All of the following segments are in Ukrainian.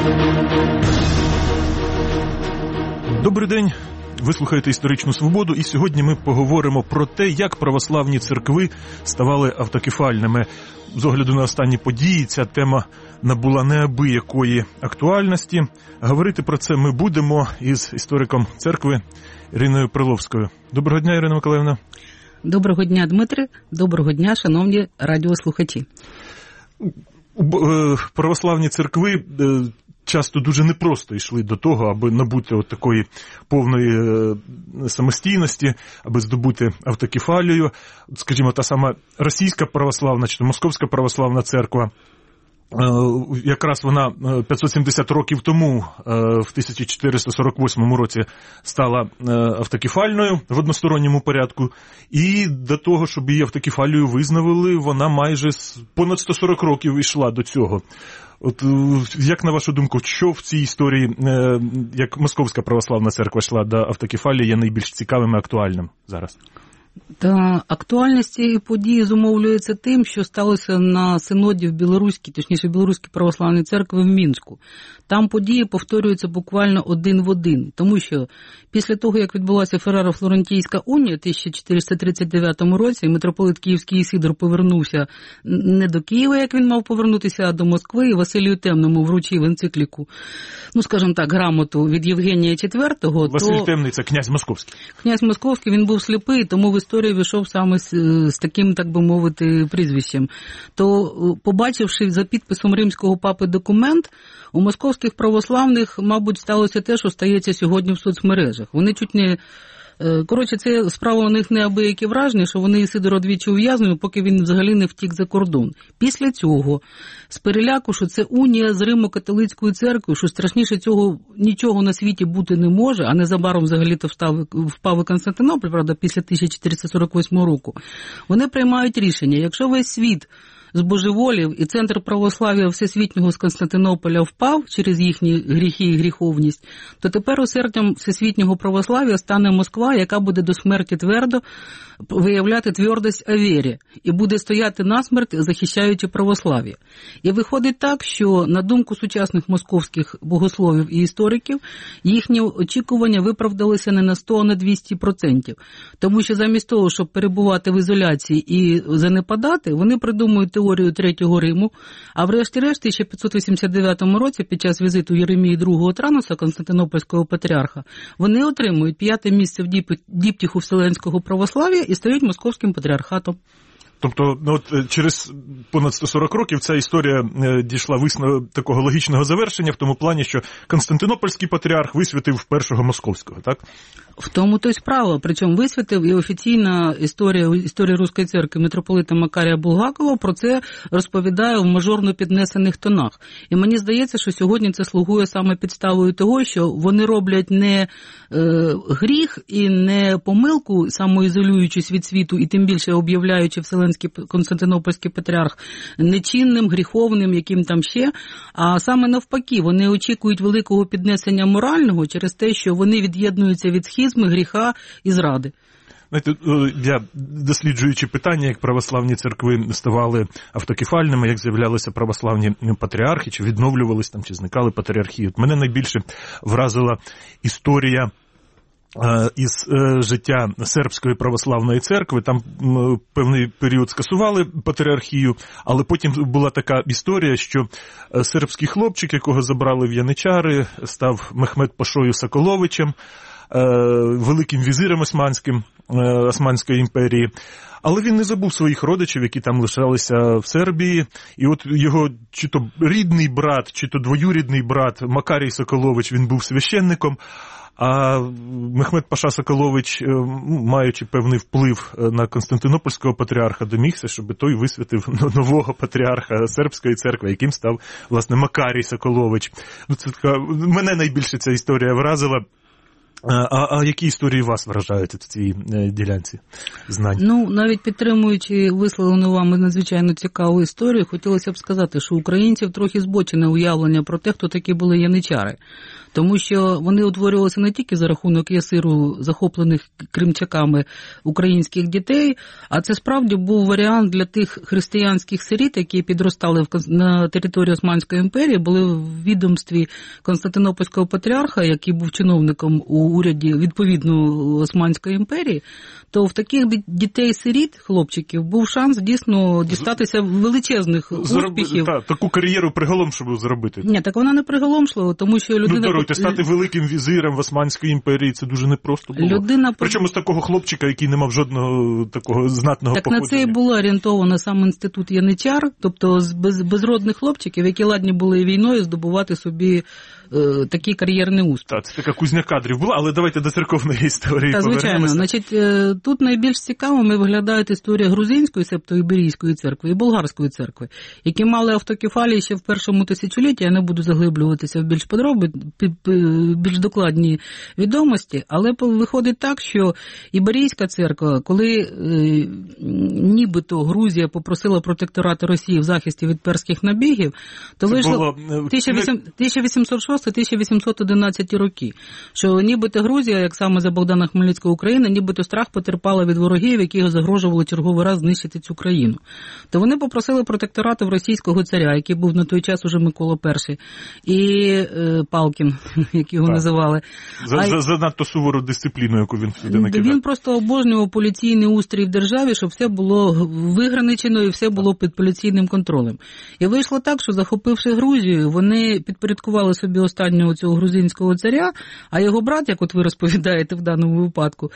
Добрий день, ви слухаєте «Історичну свободу», і сьогодні ми поговоримо про те, як православні церкви ставали автокефальними. З огляду на останні події ця тема набула неабиякої актуальності. Говорити про це ми будемо із істориком церкви Іриною Приловською. Доброго дня, Ірина Миколаївна. Доброго дня, Дмитре. Доброго дня, шановні радіослухачі. Православні церкви часто дуже непросто йшли до того, аби набути от такої повної самостійності, аби здобути автокефалію. Скажімо, та сама російська православна чи московська православна церква, якраз вона 570 років тому, в 1448 році, стала автокефальною в односторонньому порядку, і до того, щоб її автокефалію визнавали, вона майже понад 140 років йшла до цього. От як, на вашу думку, що в цій історії, як Московська православна церква йшла до автокефалії, є найбільш цікавим і актуальним зараз? Та актуальність цієї події зумовлюється тим, що сталося на синоді в Білоруській, точніше, Білоруській православній церкві в Мінську. Там події повторюються буквально один в один, тому що після того, як відбулася Ферраро-Флорентійська унія в 1439 році, митрополит Київський Ісидор повернувся не до Києва, як він мав повернутися, а до Москви, і Василію Темному вручив енцикліку, скажімо так, грамоту від Євгенія IV. Василь Темний – це князь Московський. Князь Московський, він був сліпий, тому в історію вийшов саме з таким, так би мовити, прізвищем. То, побачивши за підписом римського папи документ, у московських православних, мабуть, сталося те, що стається сьогодні в соцмережах. Вони чуть не... Коротше, це справа у них неабиякі враження, що вони Ісидора двічі ув'язнили, поки він взагалі не втік за кордон. Після цього, з переляку, що це унія з Римо-католицькою церквою, що страшніше цього нічого на світі бути не може, а незабаром взагалі-то впав і Константинополь, правда, після 1448 року, вони приймають рішення, якщо весь світ збожеволів і центр православ'я всесвітнього з Константинополя впав через їхні гріхи і гріховність, то тепер осердям всесвітнього православ'я стане Москва, яка буде до смерті твердо виявляти твердость о вірі і буде стояти насмерть, захищаючи православ'я. І виходить так, що, на думку сучасних московських богословів і істориків, їхні очікування виправдалися не на 100, а на 200%. Тому що замість того, щоб перебувати в ізоляції і занепадати, вони придумують теорію Третього Риму, а врешті-решт, в 1589 році, під час візиту Єремії II Трануса, Константинопольського патріарха, вони отримують 5-те місце в діптіху Вселенського православ'я і стають московським патріархатом. Тобто, через понад 140 років ця історія дійшла такого логічного завершення в тому плані, що Константинопольський патріарх висвятив першого московського, так? В тому то й справа. Причому висвятив і офіційна історія Руської церкви митрополита Макарія Булгакова про це розповідає в мажорно піднесених тонах. І мені здається, що сьогодні це слугує саме підставою того, що вони роблять не гріх і не помилку, самоізолюючись від світу і тим більше об'являючи Вселенський Константинопольський патріарх нечинним, гріховним, яким там ще, а саме навпаки, вони очікують великого піднесення морального через те, що вони від'єднуються від схизми, гріха і зради. Знаєте, я, досліджуючи питання, як православні церкви ставали автокефальними, як з'являлися православні патріархи, чи відновлювались там, чи зникали патріархії, от мене найбільше вразила історія із життя сербської православної церкви. Там певний період скасували патріархію, але потім була така історія, що сербський хлопчик, якого забрали в яничари, став Мехмед Пашою Соколовичем, великим візиром Османської імперії. Але він не забув своїх родичів, які там лишалися в Сербії. І от його чи то рідний брат, чи то двоюрідний брат Макарій Соколович, він був священником. А Мехмед Паша Соколович, маючи певний вплив на Константинопольського патріарха, домігся, щоб той висвятив нового патріарха сербської церкви, яким став, власне, Макарій Соколович. Це така, мене найбільше ця історія вразила. А які історії вас вражають в цій ділянці знань? Ну, навіть підтримуючи висловлену вами надзвичайно цікаву історію, хотілося б сказати, що українців трохи збочене уявлення про те, хто такі були яничари. Тому що вони утворювалися не тільки за рахунок ясиру захоплених кримчаками українських дітей, а це справді був варіант для тих християнських сиріт, які підростали на території Османської імперії, були в відомстві Константинопольського патріарха, який був чиновником у уряді відповідно Османської імперії, то в таких дітей-сиріт, хлопчиків, був шанс дійсно дістатися величезних успіхів. Таку кар'єру приголомшливу зробити. Ні, так вона не приголомшлива, тому що людина... Стати великим візирем в Османській імперії, це дуже непросто було. Причому з такого хлопчика, який не мав жодного такого знатного походження. Так на це і було орієнтовано сам інститут яничар, тобто з безродних хлопчиків, які ладні були війною здобувати собі такий кар'єрний успіх. Так, це така кузня кадрів була, але давайте до церковної історії повернемося. Звичайно. Значить, тут найбільш цікавими виглядають історія грузинської, себто Іберійської церкви і болгарської церкви, які мали автокефалії ще в першому тисячолітті. Я не буду заглиблюватися в більш докладні відомості, але виходить так, що Іберійська церква, коли нібито Грузія попросила протекторати Росії в захисті від перських набігів, то вийшло 1806-1811 роки, що нібито Грузія, як саме за Богдана Хмельницького Україна, нібито страх потерпала від ворогів, які загрожували черговий раз знищити цю країну. То вони попросили протекторату в російського царя, який був на той час уже Микола І, і Палкін, як його називали. За надто сувору дисципліну, яку він сюди накидав. Він просто обожнював поліційний устрій в державі, щоб все було виграничено і все було під поліційним контролем. І вийшло так, що захопивши Грузію, вони підпорядкували собі останнього цього грузинського царя, а його брат, як от ви розповідаєте в даному випадку,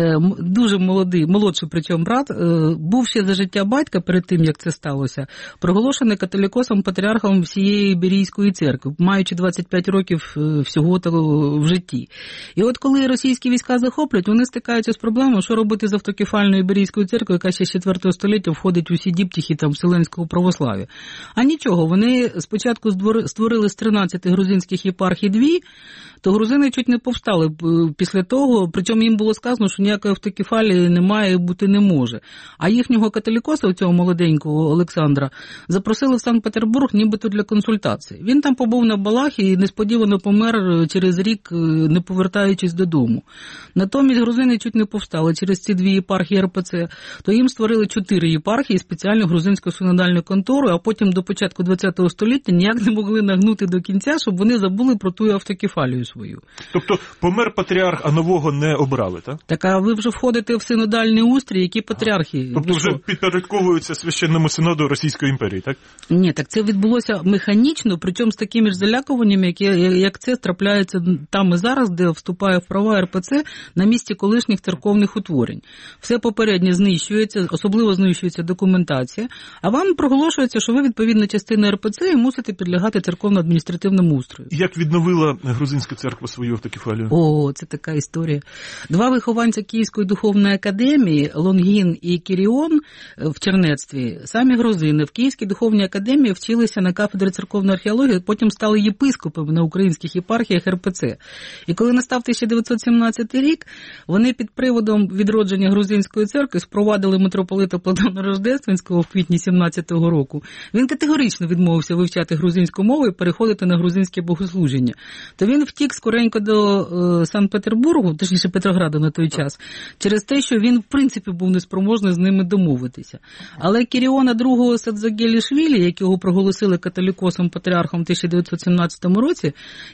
дуже молодший причому брат, був ще за життя батька перед тим, як це сталося, проголошений католикосом патріархом всієї Іберійської церкви, маючи 25 років всього того в житті. І от коли російські війська захоплять, вони стикаються з проблемою, що робити з автокефальною Іберійською церквою, яка ще з 4 століття входить у всі діптихи там вселенського православ'я. А нічого, вони спочатку створили з 13 грузинських єпархій 2, то грузини чуть не повстали після того, причому їм було сказано, що ніякої автокефалії немає, бути не може. А їхнього католикоса, цього молоденького Олександра, запросили в Санкт-Петербург нібито для консультацій. Він там побув на балах і несподівано помер через рік, не повертаючись додому. Натомість грузини чуть не повстали через ці 2 єпархії РПЦ, то їм створили 4 єпархії, спеціальну грузинську синодальну контору, а потім до початку ХХ століття ніяк не могли нагнути до кінця, щоб вони забули про ту автокефалію свою. Тобто помер патріарх, а нового не обрали, так? Так, а ви вже входите в синодальний устрій, які патріархи? Тобто вже підпорядковуються священному синоду Російської імперії, так? Ні, так це відбулося механічно, причому з такими ж залякуваннями, як це трапляється там і зараз, де вступає в права РПЦ на місці колишніх церковних утворень. Все попередньо знищується, особливо знищується документація, а вам проголошується, що ви відповідна частина РПЦ і мусите підлягати церковно-адміністративному устрою. Як відновила грузинська церква свою автокефалію? О, це така історія. 2 вихованця Київської духовної академії, Лонгін і Кіріон в чернецтві, самі грузини в Київській духовній академії вчилися на кафедрі церковної археології, потім стали єпископами на українських єпархіях РПЦ. І коли настав 1917 рік, вони під приводом відродження грузинської церкви спровадили митрополита Платона Рождественського в квітні 17-го року. Він категорично відмовився вивчати грузинську мову і переходити на грузинське богослужіння. То він втік скоренько до Санкт-Петербургу, точніше Петрограда на той час, через те, що він в принципі був неспроможний з ними домовитися. Але Кіріона II Садзагелішвілі, якого проголосили католикосом патріархом в 1917 році,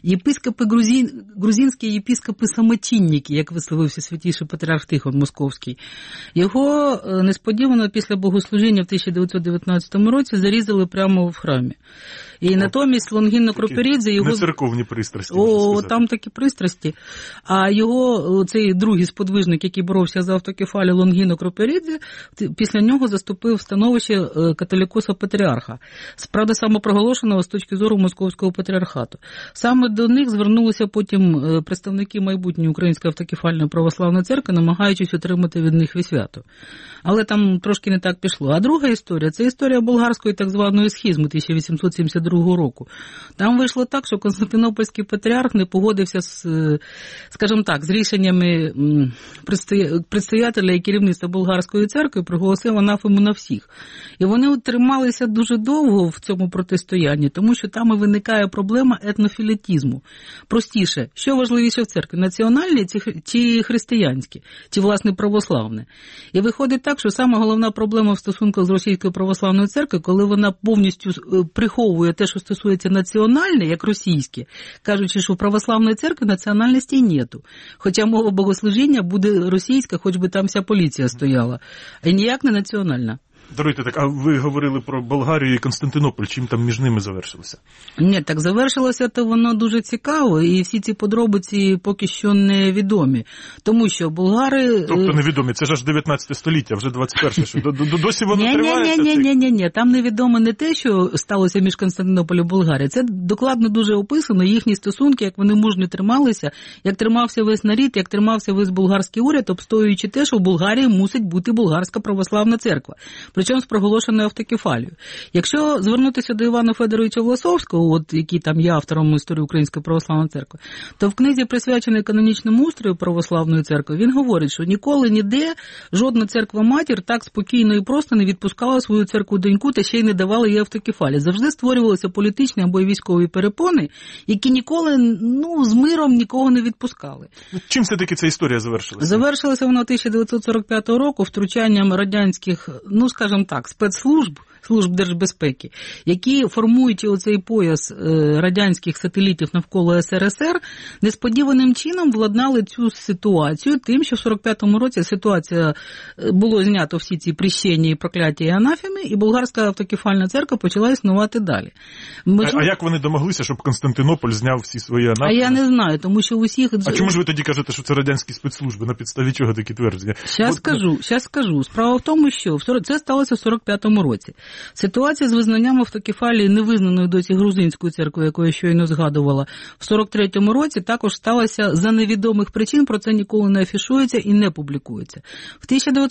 грузинські єпископи-самотінники, як висловився святіший патріарх Тихон Московський, його несподівано після богослужіння в 1919 році зарізали прямо в храмі. І натомість Лонгін Кроперідзе його... Не церковні пристрасті. О, там такі пристрасті. А його, цей другий сподвижник, який боровся за автокефалію Лонгін Кроперідзе, після нього заступив становище католикоса патріарха. Правда, самопроголошеного з точки зору Московського патріархату. Саме до них звернулися потім представники майбутньої Української автокефальної православної церкви, намагаючись отримати від них свято. Але там трошки не так пішло. А друга історія – це історія болгарської так званої схизми 1872 1992 року. Там вийшло так, що Константинопольський патріарх не погодився з, скажімо так, з рішеннями предстоятеля і керівництва Болгарської церкви, проголосив анафему на всіх. І вони трималися дуже довго в цьому протистоянні, тому що там і виникає проблема етнофілітізму. Простіше, що важливіше в церкві, національні чи християнські, чи, власне, православне. І виходить так, що сама головна проблема в стосунках з Російською православною церквою, коли вона повністю приховує те, що стосується національне, як російське, кажучи, що в православної церкви національності нету. Хоча мова богослужіння буде російська, хоч би там вся поліція стояла, а ніяк не національна. Даруйте, так, а ви говорили про Болгарію і Константинополь, чим там між ними завершилося? Ні, так завершилося то воно дуже цікаво, і всі ці подробиці поки що невідомі. Тому що болгари... Тобто невідомі, це ж аж 19 століття, вже 21, що досі воно тривається? Ні, там невідомо не те, що сталося між Константинополем і Болгарією. Це докладно дуже описано, їхні стосунки, як вони мужньо трималися, як тримався весь народ, як тримався весь болгарський уряд, обстоюючи те, що в Болгарії мусить бути болгарська православна церква. Причому з проголошеною автокефалією. Якщо звернутися до Івана Федоровича Власовського, от який там є автором історії Української православної церкви, то в книзі, присвяченій канонічному устрою православної церкви, він говорить, що ніколи ніде жодна церква-матір так спокійно і просто не відпускала свою церкву-доньку та ще й не давала їй автокефалії. Завжди створювалися політичні або військові перепони, які ніколи, з миром нікого не відпускали. Чим все-таки ця історія завершилася? Завершилася вона 1945 року втручанням радянських, скажімо так, спецслужб держбезпеки, які формують оцей пояс радянських сателітів навколо СРСР, несподіваним чином владнали цю ситуацію тим, що в 45-му році ситуація було знято всі ці прещення і прокляття і анафеми, і болгарська автокефальна церква почала існувати далі. А як вони домоглися, щоб Константинополь зняв всі свої анафеми? А я не знаю, тому що усіх... А чому ж ви тоді кажете, що це радянські спецслужби? На підставі чого такі твердження? Щас скажу. Справа в тому, що це сталося в 45-му році. Ситуація з визнанням автокефалії невизнаною досі грузинською церквою, яку я щойно згадувала, в 43-му році також сталося за невідомих причин, про це ніколи не афішується і не публікується. В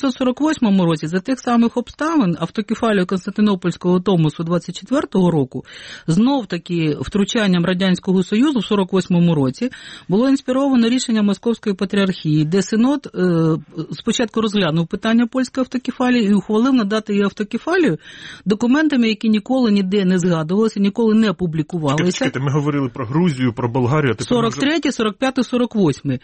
1948 році за тих самих обставин автокефалію Константинопольського Томосу 24-го року знов-таки втручанням Радянського Союзу в 48-му році було інспіровано рішення Московської патріархії, де Синод спочатку розглянув питання польської автокефалії і ухвалив надати їй автокефалію документами, які ніколи ніде не згадувалися, ніколи не публікувалися. Чекайте, ми говорили про Грузію, про Болгарію. 43-й, 45-й, 48-й.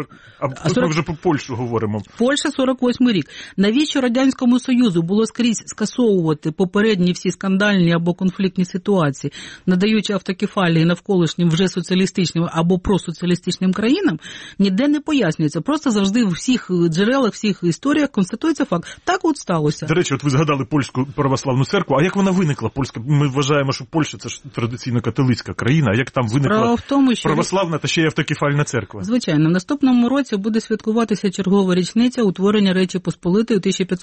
Тут ми вже про Польщу говоримо. Польща 48-й рік. Навіщо Радянському Союзу було скрізь скасовувати попередні всі скандальні або конфліктні ситуації, надаючи автокефалії навколишнім вже соціалістичним або просоціалістичним країнам, ніде не пояснюється. Просто завжди в всіх джерелах, всіх історіях констатується факт. Так от сталося. До речі, от ви згадали польську православну церкву, а як вона виникла? Польська? Ми вважаємо, що Польща – це ж традиційно католицька країна, а як там виникла православна та ще й автокефальна церква? Звичайно, в наступному році буде святкуватися чергова річниця утворення Речі Посполитої у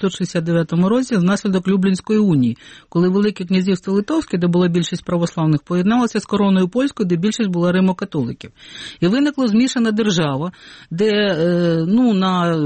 1569 році внаслідок Люблінської унії, коли Велике князівство Литовське, де була більшість православних, поєдналося з короною польською, де більшість була римокатоликів. І виникла змішана держава, де на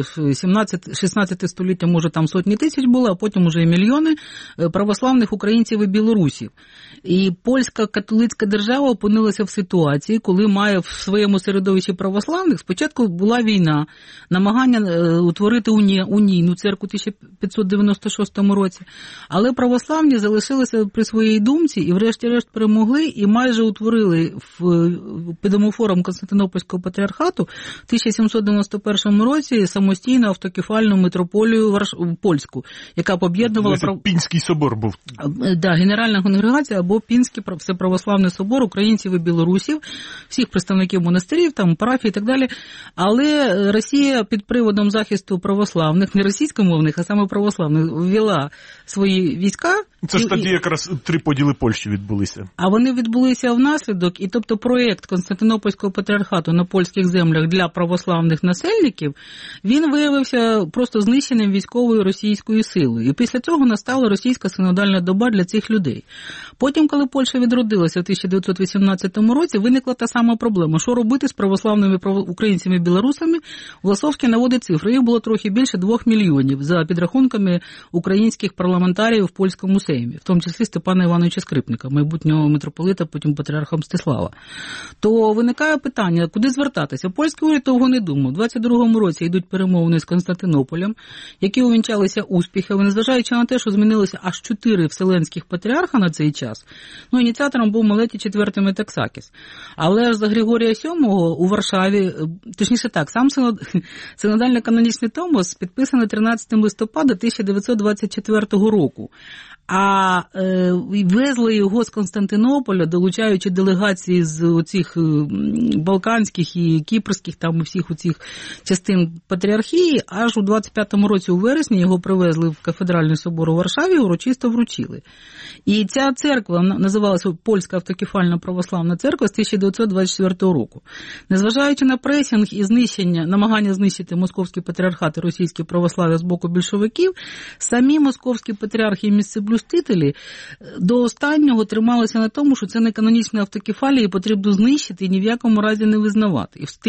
16 століття, може, там сотні тисяч було, а потім уже і мільйони православних українців і білорусів. І польська католицька держава опинилася в ситуації, коли має в своєму середовищі православних, спочатку була війна, намагання утворити унійну церкву у 1596 році, але православні залишилися при своїй думці і врешті-решт перемогли і майже утворили під омофором Константинопольського патріархату в 1791 році самостійну автокефальну митрополію польську, яка об'єднувала... Пінський собор був. Да, Генеральна конгрегація або Пінський Всеправославний собор українців і білорусів, всіх представників монастирів, там, парафій і так далі. Але Росія під приводом захисту православних, не російськомовних, а саме православних, ввела свої війська. Це ж тоді якраз 3 поділи Польщі відбулися. А вони відбулися внаслідок, і тобто проєкт Константинопольського патріархату на польських землях для православних насельників, він виявився просто знищеним військовою російською силою. І після цього настала російська синодальна доба для цих людей. Потім, коли Польща відродилася в 1918 році, виникла та сама проблема. Що робити з православними українцями і білорусами? Власовський наводить цифри. Їх було трохи більше 2 мільйонів за підрахунками українських парламентарів в польському сеймі. архієреями, в тому числі Степана Івановича Скрипника, майбутнього митрополита, потім патріарха Мстислава. То виникає питання, куди звертатися? Польський уряд довго не думав. У 22-му році йдуть перемовини з Константинополем, які увінчалися успіхами, незважаючи на те, що змінилося аж 4 вселенських патріарха на цей час. Ну, ініціатором був Мелетій IV Метаксакіс. Але ж за Григорія VII у Варшаві, точніше так, сам синодально-канонічний томос підписаний 13 листопада 1924 року. А везли його з Константинополя, долучаючи делегації з оцих балканських і кіпрських, там і всіх оцих частин патріархії, аж у 25-му році у вересні його привезли в кафедральний собор у Варшаві і урочисто вручили. І ця церква називалася Польська автокефальна православна церква з 1924 року. Незважаючи на пресінг і знищення, намагання знищити московський патріархат і російське православ'я з боку більшовиків, самі московські патріархи і місцеблюстителі до останнього трималися на тому, що це не канонічна автокефалія і потрібно знищити і ні в якому разі не визнавати. І в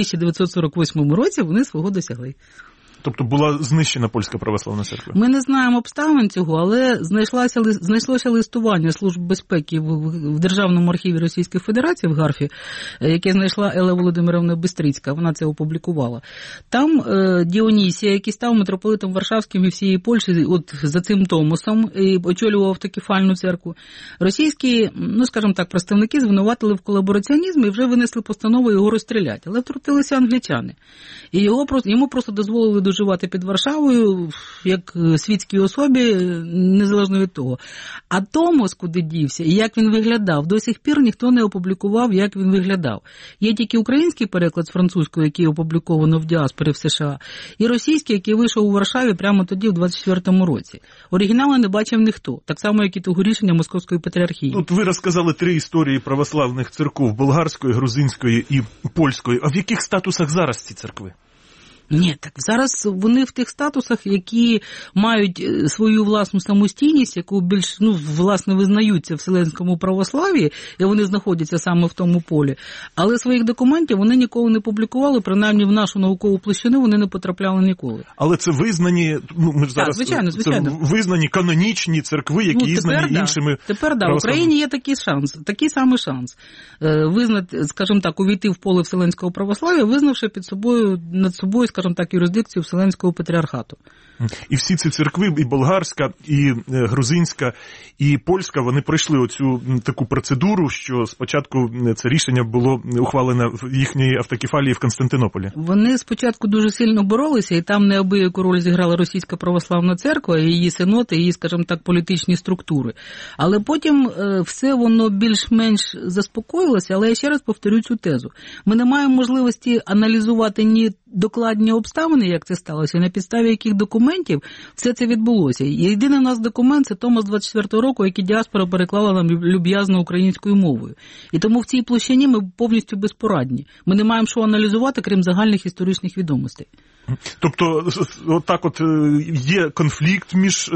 1948 році вони свого досягли. Тобто була знищена Польська православна церква? Ми не знаємо обставин цього, але знайшлося листування Служб безпеки в Державному архіві Російської Федерації в Гарфі, яке знайшла Елла Володимирівна Бистрицька, вона це опублікувала. Там Діонісія, який став митрополитом Варшавським і всієї Польщі, от за цим томосом, і очолював автокефальну церкву, російські, ну скажімо так, представники звинуватили в колабораціонізмі і вже винесли постанову його розстріляти. Але втрутилися англічани. І йому просто дозволили доживати під Варшавою, як світській особі, незалежно від того. А Томос куди дівся і як він виглядав, до сих пір ніхто не опублікував, як він виглядав. Є тільки український переклад з французького, який опубліковано в діаспорі в США, і російський, який вийшов у Варшаві прямо тоді, в 24-му році. Оригіналу не бачив ніхто, так само, як і того рішення Московської патріархії. От ви розказали 3 історії православних церков: болгарської, грузинської і польської. А в яких статусах зараз ці церкви? Ні, так зараз вони в тих статусах, які мають свою власну самостійність, яку більш, власне, визнаються в вселенському православ'ї, і вони знаходяться саме в тому полі. Але своїх документів вони ніколи не публікували, принаймні в нашу наукову площину вони не потрапляли ніколи. Але це визнані, ми ж зараз, звичайно. Це визнані канонічні церкви, які ізнані іншими. Тепер, в Україні є такий самий шанс. Визнати, скажімо так, увійти в поле вселенського православ'я, визнавши над собою, скажімо так, юрисдикцію Вселенського патріархату. І всі ці церкви, і болгарська, і грузинська, і польська, вони пройшли оцю таку процедуру, що спочатку це рішення було ухвалене в їхній автокефалії в Константинополі. Вони спочатку дуже сильно боролися, і там неабияку роль зіграла Російська православна церква, її синод, і її, скажімо так, політичні структури. Але потім все воно більш-менш заспокоїлося, але я ще раз повторю цю тезу. Ми не маємо можливості аналізувати ні докладні обставини, як це сталося, на підставі яких документів все це відбулося. Єдиний у нас документ – це томос 24-го року, який діаспора переклала нам люб'язно українською мовою. І тому в цій площині ми повністю безпорадні. Ми не маємо що аналізувати, крім загальних історичних відомостей. Тобто, отак от є конфлікт між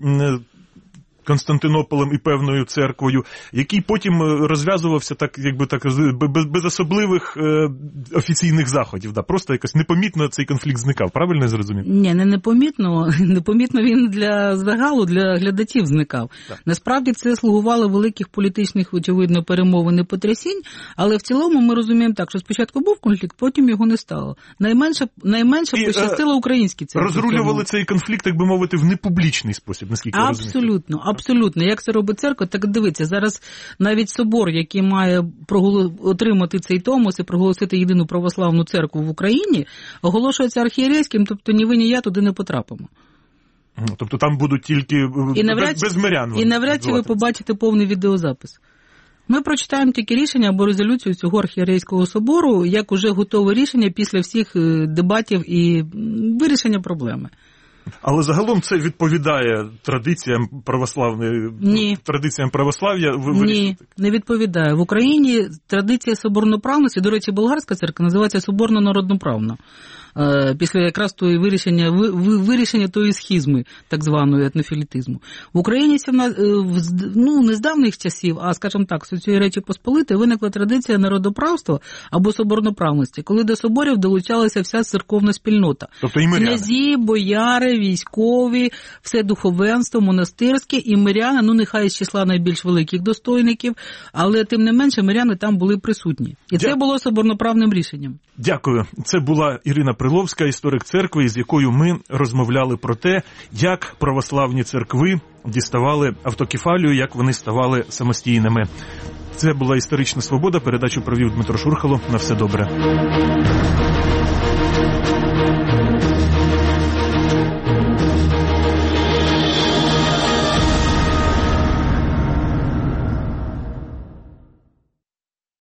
Константинополем і певною церквою, який потім розв'язувався без особливих офіційних заходів. Просто якось непомітно цей конфлікт зникав. Правильно я зрозумів? Ні, не непомітно. Непомітно він для загалу, для глядачів зникав. Так. Насправді це слугувало великих політичних, очевидно, перемовин і потрясінь, але в цілому ми розуміємо так, що спочатку був конфлікт, потім його не стало. Найменше пощастило українській церкві. Розрулювали цей конфлікт, так би мовити, в непублічний спосіб, наскільки я розумію. Абсолютно. Як це робить церква? Так дивіться, зараз навіть собор, який має отримати цей томос і проголосити єдину православну церкву в Україні, оголошується архієрейським, тобто ні ви, ні я туди не потрапимо. Тобто там будуть тільки без мирян. І навряд чи ви побачите повний відеозапис. Ми прочитаємо тільки рішення або резолюцію цього архієрейського собору, як уже готове рішення після всіх дебатів і вирішення проблеми. Але загалом це відповідає традиціям православ'я? Ні, не відповідає. В Україні традиція соборноправності, до речі, болгарська церква називається соборно-народноправна. Після якраз тої вирішення тої схизми, так званої етнофілітизму. В Україні не з давніх часів, а, скажімо так, з цієї Речі Посполитої виникла традиція народоправства або соборноправності, коли до соборів долучалася вся церковна спільнота. Тобто і миряни. Князі, бояри, все військові, все духовенство, монастирське і миряни, ну нехай з числа найбільш великих достойників, але тим не менше миряни там були присутні. І це було соборноправним рішенням. Дякую. Це була Ірина Приловська, історик церкви, з якою ми розмовляли про те, як православні церкви діставали автокефалію, як вони ставали самостійними. Це була «Історична свобода». Передачу провів Дмитро Шурхало. На все добре.